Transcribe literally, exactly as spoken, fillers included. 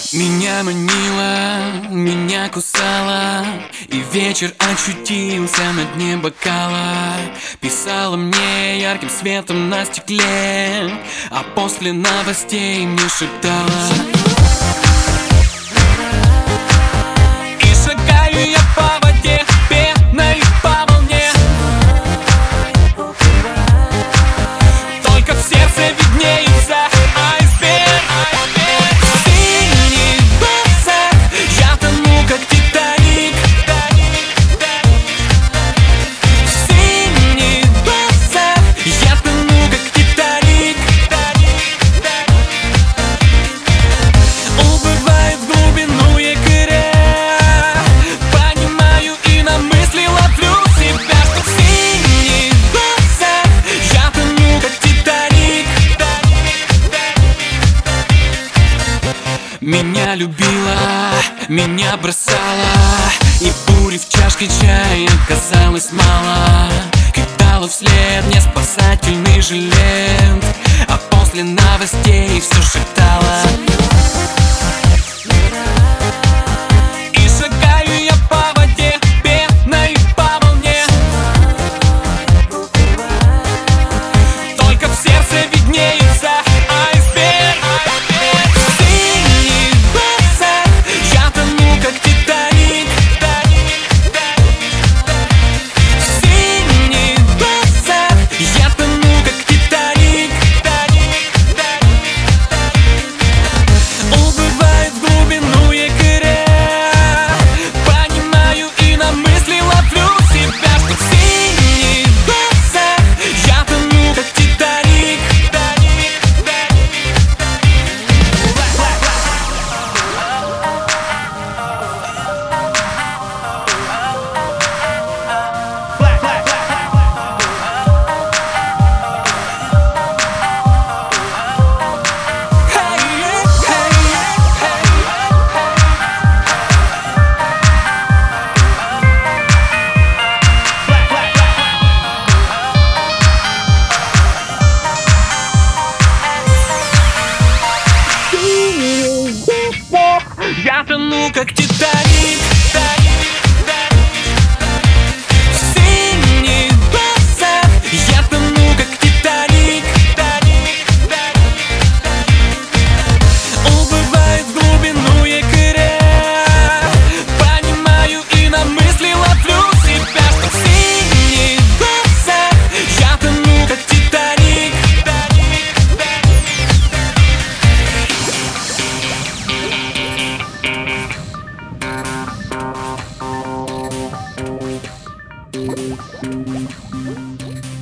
Меня манила, меня кусала, и вечер очутился на дне бокала. Писала мне ярким светом на стекле, а после новостей мне шептала. И шагаю я по воде, пеной по волне. Только в сердце виднеется айсберг. В синих глазах я тону, как Титаник. В синих глазах я тону, как Титаник. Убывает в глубину якоря, понимаю и на мысли ловлю себя, что в синих глазах я тону, как Титаник. Меня любила, меня бросала, и бури в чашке чая казалось мало. Кидала вслед мне спасательный жилет, а после новостей все шептала. И шагаю я по воде, пеной по волне. Только в сердце виднеется айсберг. В синих глазах я тону, как Титаник. В синих глазах я тону, как Титаник. Убывает в глубину якоря, понимаю и на мысли ловлю себя, что в синих глазах я тону, как Титаник. Я тону, как Титаник. В синих глазах я тону, как Титаник. Убывает в глубину якоря, понимаю и на мысли ловлю себя, что в синих глазах я тону, как Титаник. Thank you.